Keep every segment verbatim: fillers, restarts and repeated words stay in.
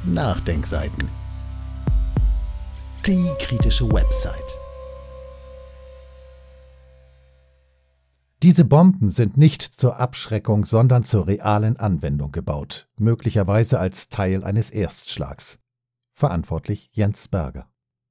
Nachdenkseiten. Die kritische Website. Diese Bomben sind nicht zur Abschreckung, sondern zur realen Anwendung gebaut, möglicherweise als Teil eines Erstschlags. Verantwortlich Jens Berger.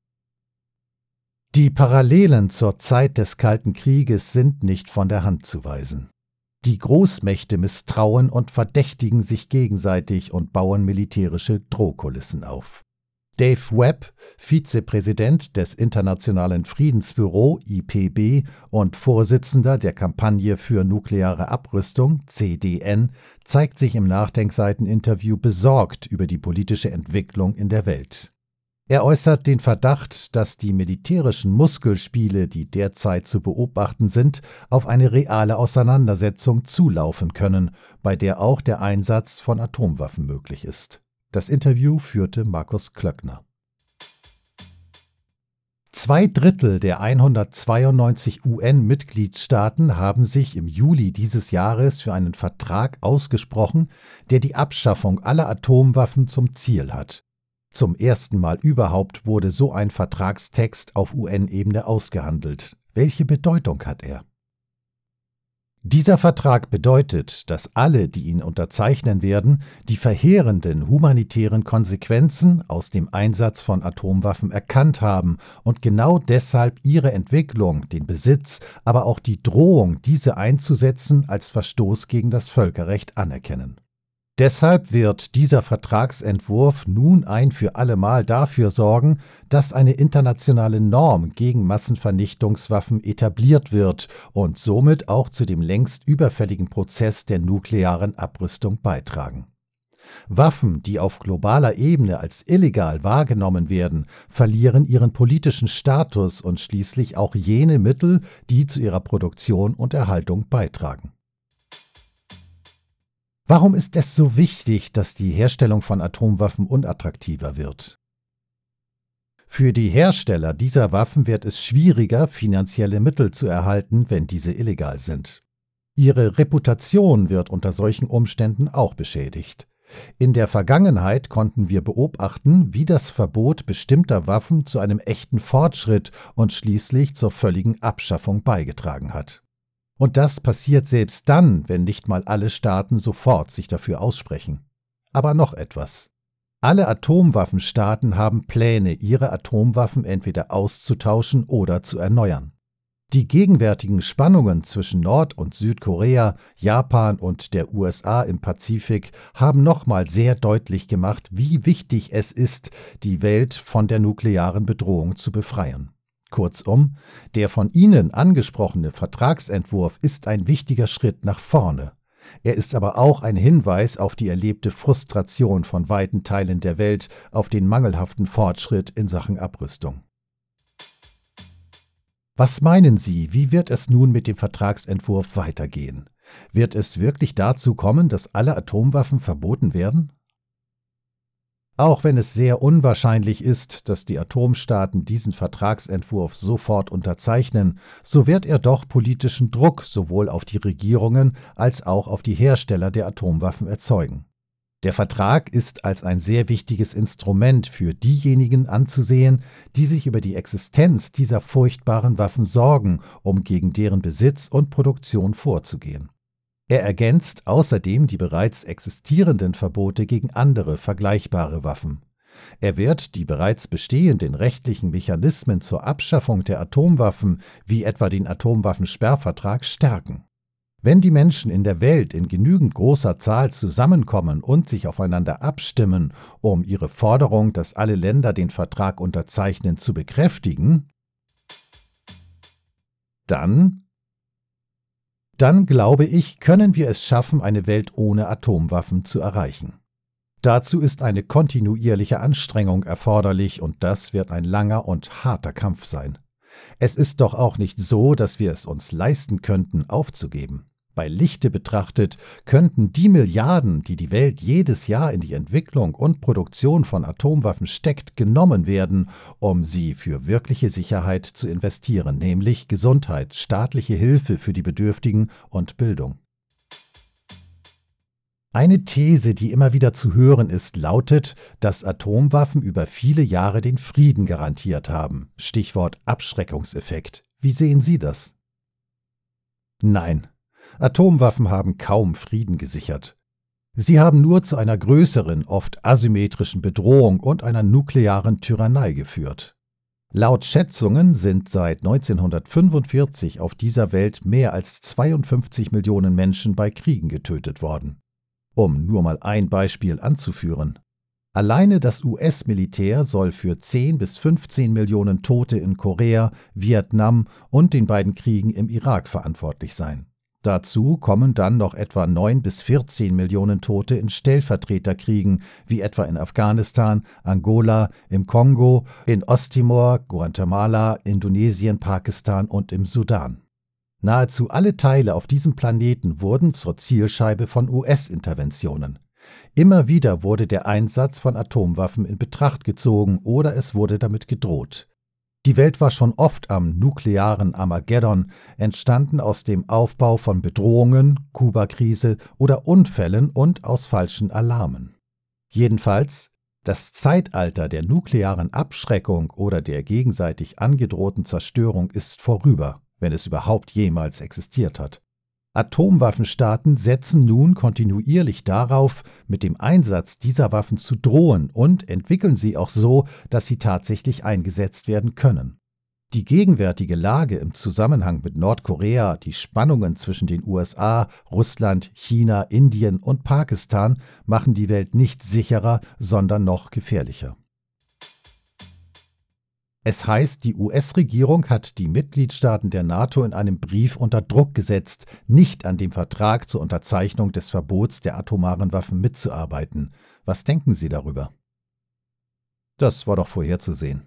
Die Parallelen zur Zeit des Kalten Krieges sind nicht von der Hand zu weisen. Die Großmächte misstrauen und verdächtigen sich gegenseitig und bauen militärische Drohkulissen auf. Dave Webb, Vizepräsident des Internationalen Friedensbüro I P B und Vorsitzender der Kampagne für nukleare Abrüstung C D N, zeigt sich im Nachdenkseiten-Interview besorgt über die politische Entwicklung in der Welt. Er äußert den Verdacht, dass die militärischen Muskelspiele, die derzeit zu beobachten sind, auf eine reale Auseinandersetzung zulaufen können, bei der auch der Einsatz von Atomwaffen möglich ist. Das Interview führte Markus Klöckner. Zwei Drittel der hundertzweiundneunzig U N-Mitgliedstaaten haben sich im Juli dieses Jahres für einen Vertrag ausgesprochen, der die Abschaffung aller Atomwaffen zum Ziel hat. Zum ersten Mal überhaupt wurde so ein Vertragstext auf U N-Ebene ausgehandelt. Welche Bedeutung hat er? Dieser Vertrag bedeutet, dass alle, die ihn unterzeichnen werden, die verheerenden humanitären Konsequenzen aus dem Einsatz von Atomwaffen erkannt haben und genau deshalb ihre Entwicklung, den Besitz, aber auch die Drohung, diese einzusetzen, als Verstoß gegen das Völkerrecht anerkennen. Deshalb wird dieser Vertragsentwurf nun ein für allemal dafür sorgen, dass eine internationale Norm gegen Massenvernichtungswaffen etabliert wird und somit auch zu dem längst überfälligen Prozess der nuklearen Abrüstung beitragen. Waffen, die auf globaler Ebene als illegal wahrgenommen werden, verlieren ihren politischen Status und schließlich auch jene Mittel, die zu ihrer Produktion und Erhaltung beitragen. Warum ist es so wichtig, dass die Herstellung von Atomwaffen unattraktiver wird? Für die Hersteller dieser Waffen wird es schwieriger, finanzielle Mittel zu erhalten, wenn diese illegal sind. Ihre Reputation wird unter solchen Umständen auch beschädigt. In der Vergangenheit konnten wir beobachten, wie das Verbot bestimmter Waffen zu einem echten Fortschritt und schließlich zur völligen Abschaffung beigetragen hat. Und das passiert selbst dann, wenn nicht mal alle Staaten sofort sich dafür aussprechen. Aber noch etwas. Alle Atomwaffenstaaten haben Pläne, ihre Atomwaffen entweder auszutauschen oder zu erneuern. Die gegenwärtigen Spannungen zwischen Nord- und Südkorea, Japan und der U S A im Pazifik haben nochmal sehr deutlich gemacht, wie wichtig es ist, die Welt von der nuklearen Bedrohung zu befreien. Kurzum, der von Ihnen angesprochene Vertragsentwurf ist ein wichtiger Schritt nach vorne. Er ist aber auch ein Hinweis auf die erlebte Frustration von weiten Teilen der Welt auf den mangelhaften Fortschritt in Sachen Abrüstung. Was meinen Sie, wie wird es nun mit dem Vertragsentwurf weitergehen? Wird es wirklich dazu kommen, dass alle Atomwaffen verboten werden? Auch wenn es sehr unwahrscheinlich ist, dass die Atomstaaten diesen Vertragsentwurf sofort unterzeichnen, so wird er doch politischen Druck sowohl auf die Regierungen als auch auf die Hersteller der Atomwaffen erzeugen. Der Vertrag ist als ein sehr wichtiges Instrument für diejenigen anzusehen, die sich über die Existenz dieser furchtbaren Waffen sorgen, um gegen deren Besitz und Produktion vorzugehen. Er ergänzt außerdem die bereits existierenden Verbote gegen andere vergleichbare Waffen. Er wird die bereits bestehenden rechtlichen Mechanismen zur Abschaffung der Atomwaffen, wie etwa den Atomwaffensperrvertrag, stärken. Wenn die Menschen in der Welt in genügend großer Zahl zusammenkommen und sich aufeinander abstimmen, um ihre Forderung, dass alle Länder den Vertrag unterzeichnen, zu bekräftigen, dann Dann, glaube ich, können wir es schaffen, eine Welt ohne Atomwaffen zu erreichen. Dazu ist eine kontinuierliche Anstrengung erforderlich und das wird ein langer und harter Kampf sein. Es ist doch auch nicht so, dass wir es uns leisten könnten, aufzugeben. Bei Lichte betrachtet könnten die Milliarden, die die Welt jedes Jahr in die Entwicklung und Produktion von Atomwaffen steckt, genommen werden, um sie für wirkliche Sicherheit zu investieren, nämlich Gesundheit, staatliche Hilfe für die Bedürftigen und Bildung. Eine These, die immer wieder zu hören ist, lautet, dass Atomwaffen über viele Jahre den Frieden garantiert haben. Stichwort Abschreckungseffekt. Wie sehen Sie das? Nein, Atomwaffen haben kaum Frieden gesichert. Sie haben nur zu einer größeren, oft asymmetrischen Bedrohung und einer nuklearen Tyrannei geführt. Laut Schätzungen sind seit neunzehnhundertfünfundvierzig auf dieser Welt mehr als zweiundfünfzig Millionen Menschen bei Kriegen getötet worden. Um nur mal ein Beispiel anzuführen. Alleine das U S-Militär soll für zehn bis fünfzehn Millionen Tote in Korea, Vietnam und den beiden Kriegen im Irak verantwortlich sein. Dazu kommen dann noch etwa neun bis vierzehn Millionen Tote in Stellvertreterkriegen, wie etwa in Afghanistan, Angola, im Kongo, in Osttimor, Guatemala, Indonesien, Pakistan und im Sudan. Nahezu alle Teile auf diesem Planeten wurden zur Zielscheibe von U S-Interventionen. Immer wieder wurde der Einsatz von Atomwaffen in Betracht gezogen oder es wurde damit gedroht. Die Welt war schon oft am nuklearen Armageddon, entstanden aus dem Aufbau von Bedrohungen, Kuba-Krise oder Unfällen und aus falschen Alarmen. Jedenfalls, das Zeitalter der nuklearen Abschreckung oder der gegenseitig angedrohten Zerstörung ist vorüber, wenn es überhaupt jemals existiert hat. Atomwaffenstaaten setzen nun kontinuierlich darauf, mit dem Einsatz dieser Waffen zu drohen und entwickeln sie auch so, dass sie tatsächlich eingesetzt werden können. Die gegenwärtige Lage im Zusammenhang mit Nordkorea, die Spannungen zwischen den U S A, Russland, China, Indien und Pakistan machen die Welt nicht sicherer, sondern noch gefährlicher. Es heißt, die U S-Regierung hat die Mitgliedstaaten der NATO in einem Brief unter Druck gesetzt, nicht an dem Vertrag zur Unterzeichnung des Verbots der atomaren Waffen mitzuarbeiten. Was denken Sie darüber? Das war doch vorherzusehen.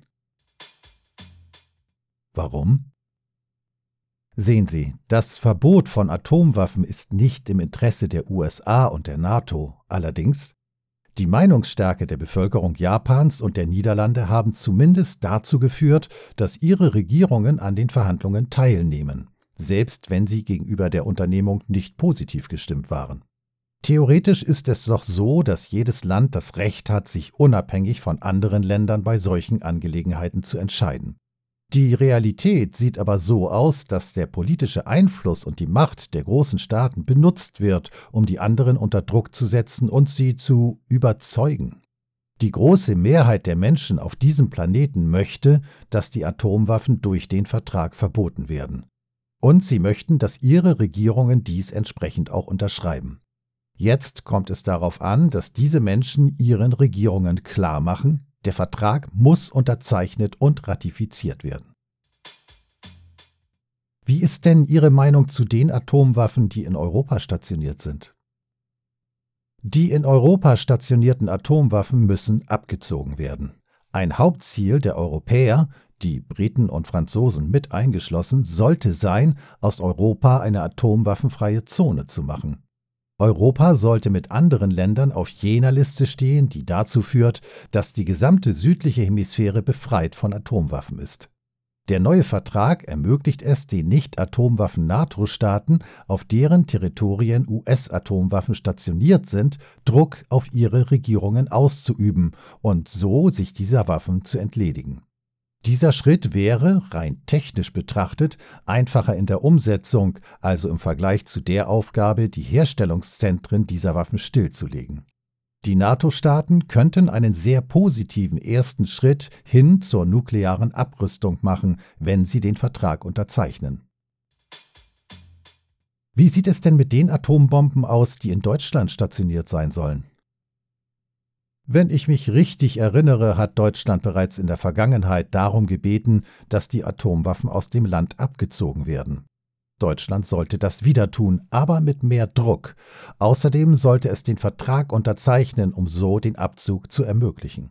Warum? Sehen Sie, das Verbot von Atomwaffen ist nicht im Interesse der U S A und der NATO. Allerdings die Meinungsstärke der Bevölkerung Japans und der Niederlande haben zumindest dazu geführt, dass ihre Regierungen an den Verhandlungen teilnehmen, selbst wenn sie gegenüber der Unternehmung nicht positiv gestimmt waren. Theoretisch ist es doch so, dass jedes Land das Recht hat, sich unabhängig von anderen Ländern bei solchen Angelegenheiten zu entscheiden. Die Realität sieht aber so aus, dass der politische Einfluss und die Macht der großen Staaten benutzt wird, um die anderen unter Druck zu setzen und sie zu überzeugen. Die große Mehrheit der Menschen auf diesem Planeten möchte, dass die Atomwaffen durch den Vertrag verboten werden. Und sie möchten, dass ihre Regierungen dies entsprechend auch unterschreiben. Jetzt kommt es darauf an, dass diese Menschen ihren Regierungen klarmachen, der Vertrag muss unterzeichnet und ratifiziert werden. Wie ist denn Ihre Meinung zu den Atomwaffen, die in Europa stationiert sind? Die in Europa stationierten Atomwaffen müssen abgezogen werden. Ein Hauptziel der Europäer, die Briten und Franzosen mit eingeschlossen, sollte sein, aus Europa eine atomwaffenfreie Zone zu machen. Europa sollte mit anderen Ländern auf jener Liste stehen, die dazu führt, dass die gesamte südliche Hemisphäre befreit von Atomwaffen ist. Der neue Vertrag ermöglicht es den Nicht-Atomwaffen-NATO-Staaten, auf deren Territorien U S-Atomwaffen stationiert sind, Druck auf ihre Regierungen auszuüben und so sich dieser Waffen zu entledigen. Dieser Schritt wäre, rein technisch betrachtet, einfacher in der Umsetzung, also im Vergleich zu der Aufgabe, die Herstellungszentren dieser Waffen stillzulegen. Die NATO-Staaten könnten einen sehr positiven ersten Schritt hin zur nuklearen Abrüstung machen, wenn sie den Vertrag unterzeichnen. Wie sieht es denn mit den Atombomben aus, die in Deutschland stationiert sein sollen? Wenn ich mich richtig erinnere, hat Deutschland bereits in der Vergangenheit darum gebeten, dass die Atomwaffen aus dem Land abgezogen werden. Deutschland sollte das wieder tun, aber mit mehr Druck. Außerdem sollte es den Vertrag unterzeichnen, um so den Abzug zu ermöglichen.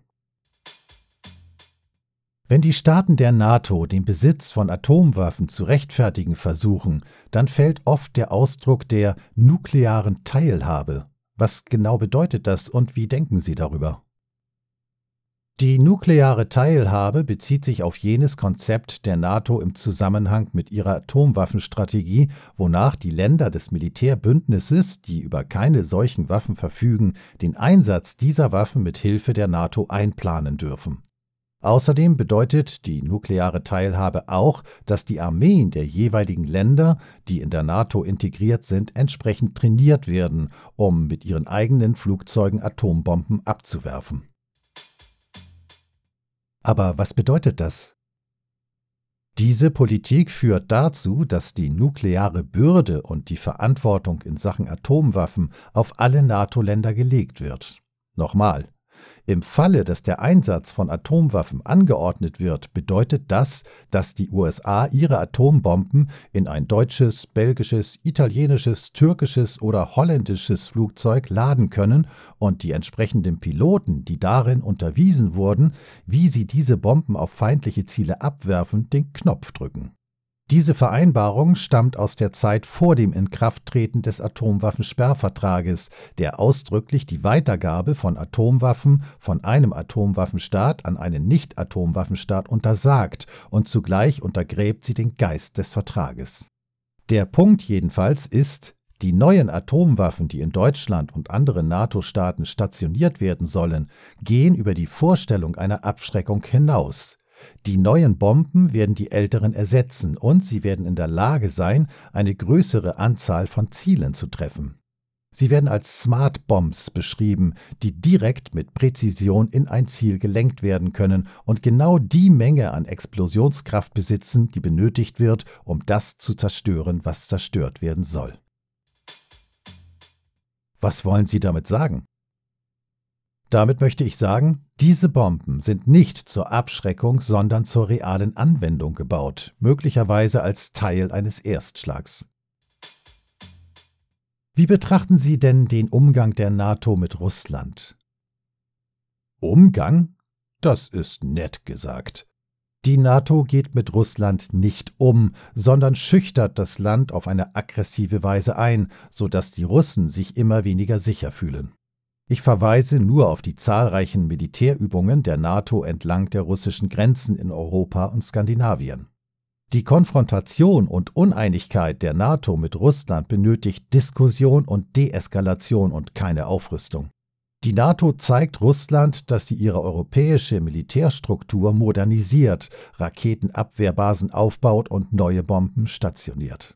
Wenn die Staaten der NATO den Besitz von Atomwaffen zu rechtfertigen versuchen, dann fällt oft der Ausdruck der nuklearen Teilhabe. Was genau bedeutet das und wie denken Sie darüber? Die nukleare Teilhabe bezieht sich auf jenes Konzept der NATO im Zusammenhang mit ihrer Atomwaffenstrategie, wonach die Länder des Militärbündnisses, die über keine solchen Waffen verfügen, den Einsatz dieser Waffen mit Hilfe der NATO einplanen dürfen. Außerdem bedeutet die nukleare Teilhabe auch, dass die Armeen der jeweiligen Länder, die in der NATO integriert sind, entsprechend trainiert werden, um mit ihren eigenen Flugzeugen Atombomben abzuwerfen. Aber was bedeutet das? Diese Politik führt dazu, dass die nukleare Bürde und die Verantwortung in Sachen Atomwaffen auf alle NATO-Länder gelegt wird. Nochmal. Im Falle, dass der Einsatz von Atomwaffen angeordnet wird, bedeutet das, dass die U S A ihre Atombomben in ein deutsches, belgisches, italienisches, türkisches oder holländisches Flugzeug laden können und die entsprechenden Piloten, die darin unterwiesen wurden, wie sie diese Bomben auf feindliche Ziele abwerfen, den Knopf drücken. Diese Vereinbarung stammt aus der Zeit vor dem Inkrafttreten des Atomwaffensperrvertrages, der ausdrücklich die Weitergabe von Atomwaffen von einem Atomwaffenstaat an einen Nicht-Atomwaffenstaat untersagt und zugleich untergräbt sie den Geist des Vertrages. Der Punkt jedenfalls ist, die neuen Atomwaffen, die in Deutschland und anderen NATO-Staaten stationiert werden sollen, gehen über die Vorstellung einer Abschreckung hinaus. Die neuen Bomben werden die älteren ersetzen und sie werden in der Lage sein, eine größere Anzahl von Zielen zu treffen. Sie werden als Smart Bombs beschrieben, die direkt mit Präzision in ein Ziel gelenkt werden können und genau die Menge an Explosionskraft besitzen, die benötigt wird, um das zu zerstören, was zerstört werden soll. Was wollen Sie damit sagen? Damit möchte ich sagen, diese Bomben sind nicht zur Abschreckung, sondern zur realen Anwendung gebaut, möglicherweise als Teil eines Erstschlags. Wie betrachten Sie denn den Umgang der NATO mit Russland? Umgang? Das ist nett gesagt. Die NATO geht mit Russland nicht um, sondern schüchtert das Land auf eine aggressive Weise ein, sodass die Russen sich immer weniger sicher fühlen. Ich verweise nur auf die zahlreichen Militärübungen der NATO entlang der russischen Grenzen in Europa und Skandinavien. Die Konfrontation und Uneinigkeit der NATO mit Russland benötigt Diskussion und Deeskalation und keine Aufrüstung. Die NATO zeigt Russland, dass sie ihre europäische Militärstruktur modernisiert, Raketenabwehrbasen aufbaut und neue Bomben stationiert.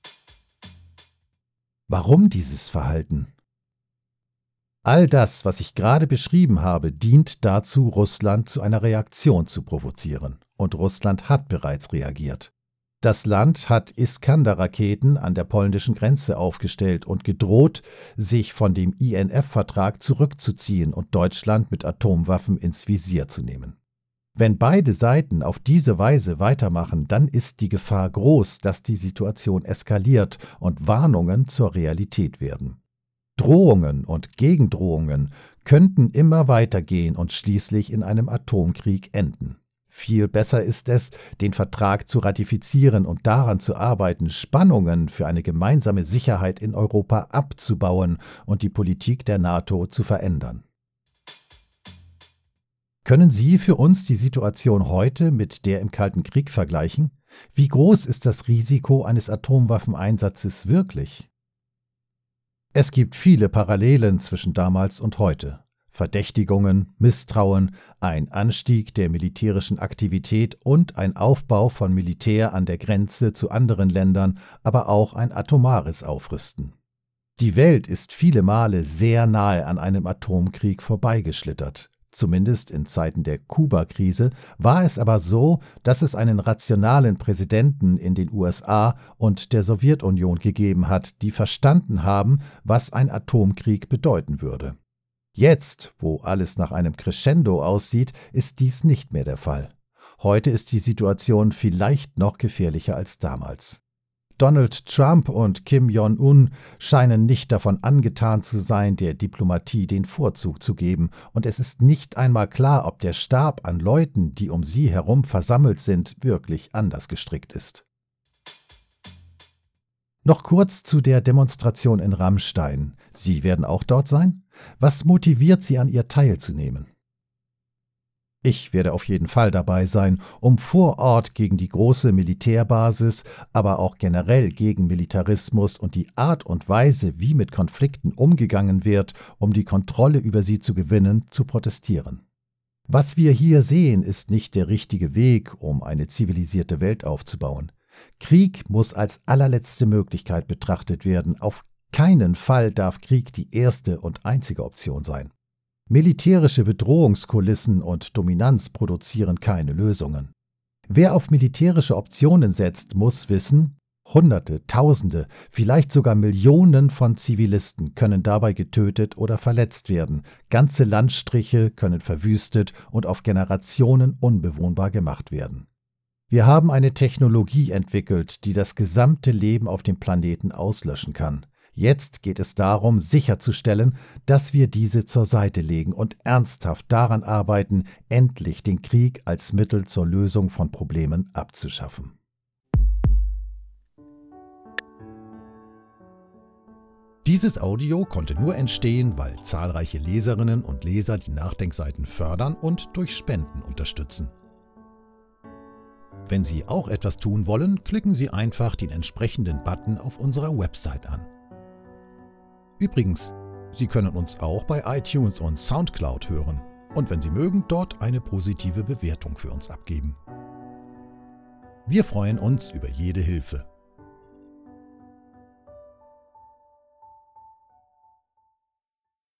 Warum dieses Verhalten? All das, was ich gerade beschrieben habe, dient dazu, Russland zu einer Reaktion zu provozieren. Und Russland hat bereits reagiert. Das Land hat Iskander-Raketen an der polnischen Grenze aufgestellt und gedroht, sich von dem I N F-Vertrag zurückzuziehen und Deutschland mit Atomwaffen ins Visier zu nehmen. Wenn beide Seiten auf diese Weise weitermachen, dann ist die Gefahr groß, dass die Situation eskaliert und Warnungen zur Realität werden. Drohungen und Gegendrohungen könnten immer weitergehen und schließlich in einem Atomkrieg enden. Viel besser ist es, den Vertrag zu ratifizieren und daran zu arbeiten, Spannungen für eine gemeinsame Sicherheit in Europa abzubauen und die Politik der NATO zu verändern. Können Sie für uns die Situation heute mit der im Kalten Krieg vergleichen? Wie groß ist das Risiko eines Atomwaffeneinsatzes wirklich? Es gibt viele Parallelen zwischen damals und heute. Verdächtigungen, Misstrauen, ein Anstieg der militärischen Aktivität und ein Aufbau von Militär an der Grenze zu anderen Ländern, aber auch ein atomares Aufrüsten. Die Welt ist viele Male sehr nahe an einem Atomkrieg vorbeigeschlittert. Zumindest in Zeiten der Kuba-Krise war es aber so, dass es einen rationalen Präsidenten in den U S A und der Sowjetunion gegeben hat, die verstanden haben, was ein Atomkrieg bedeuten würde. Jetzt, wo alles nach einem Crescendo aussieht, ist dies nicht mehr der Fall. Heute ist die Situation vielleicht noch gefährlicher als damals. Donald Trump und Kim Jong-un scheinen nicht davon angetan zu sein, der Diplomatie den Vorzug zu geben, und es ist nicht einmal klar, ob der Stab an Leuten, die um sie herum versammelt sind, wirklich anders gestrickt ist. Noch kurz zu der Demonstration in Ramstein. Sie werden auch dort sein? Was motiviert Sie, an ihr teilzunehmen? Ich werde auf jeden Fall dabei sein, um vor Ort gegen die große Militärbasis, aber auch generell gegen Militarismus und die Art und Weise, wie mit Konflikten umgegangen wird, um die Kontrolle über sie zu gewinnen, zu protestieren. Was wir hier sehen, ist nicht der richtige Weg, um eine zivilisierte Welt aufzubauen. Krieg muss als allerletzte Möglichkeit betrachtet werden. Auf keinen Fall darf Krieg die erste und einzige Option sein. Militärische Bedrohungskulissen und Dominanz produzieren keine Lösungen. Wer auf militärische Optionen setzt, muss wissen, Hunderte, Tausende, vielleicht sogar Millionen von Zivilisten können dabei getötet oder verletzt werden. Ganze Landstriche können verwüstet und auf Generationen unbewohnbar gemacht werden. Wir haben eine Technologie entwickelt, die das gesamte Leben auf dem Planeten auslöschen kann. Jetzt geht es darum, sicherzustellen, dass wir diese zur Seite legen und ernsthaft daran arbeiten, endlich den Krieg als Mittel zur Lösung von Problemen abzuschaffen. Dieses Audio konnte nur entstehen, weil zahlreiche Leserinnen und Leser die Nachdenkseiten fördern und durch Spenden unterstützen. Wenn Sie auch etwas tun wollen, klicken Sie einfach den entsprechenden Button auf unserer Website an. Übrigens, Sie können uns auch bei iTunes und Soundcloud hören und wenn Sie mögen, dort eine positive Bewertung für uns abgeben. Wir freuen uns über jede Hilfe.